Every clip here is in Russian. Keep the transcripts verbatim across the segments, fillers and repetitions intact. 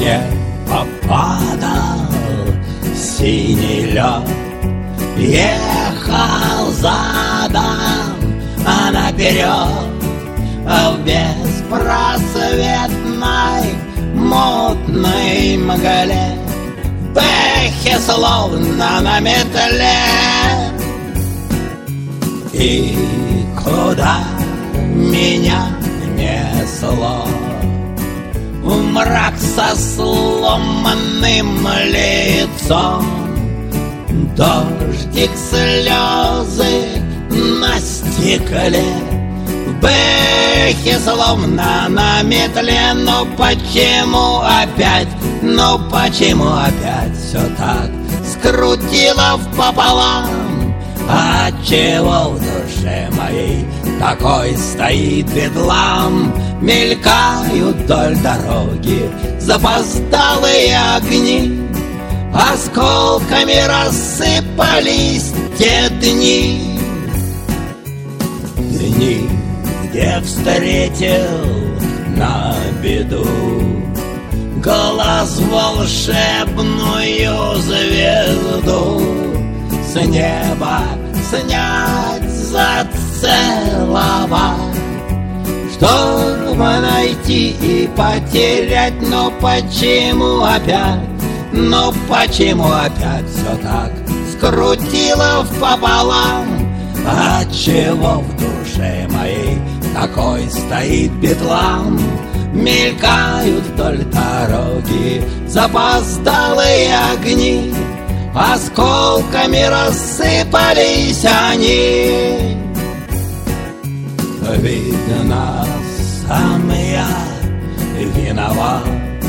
не попадал синий лед. Ехал задом, а наперед в беспросветной мутной мгле, в эхе словно на метле. И куда меня несло, в мрак со сломанным лицом, дождик, слезы на стекле, в бэхе словно на метле. Но почему опять, ну почему опять все так скрутило впополам? Отчего в душе моей такой стоит бедлам? Мелькают вдоль дороги запоздалые огни, осколками рассыпались те дни. Дни, где встретил на беду глаз волшебную звезду, с неба снять, зацеловать, чтобы найти и потерять. Но почему опять, но почему опять все так скрутило впополам? Отчего в душе моей такой стоит бедлам? Мелькают вдоль дороги запоздалые огни, осколками рассыпались они. Видно, сам я виноват,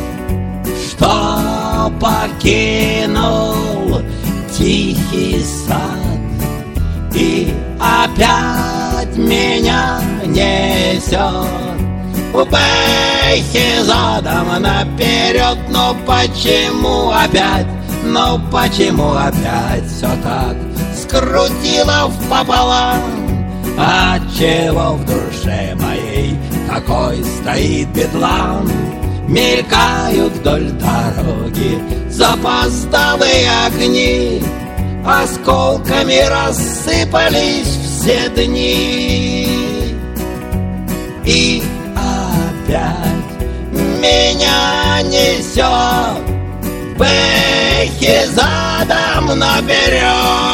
что покинул тихий сад, и опять меня несет в бэхе задом наперед. Но почему опять, но почему опять все так скрутило впополам? Отчего в душе моей такой стоит бедлам? Мелькают вдоль дороги запоздалые огни, осколками рассыпались все дни. И опять меня несет в бэхе задом наперед.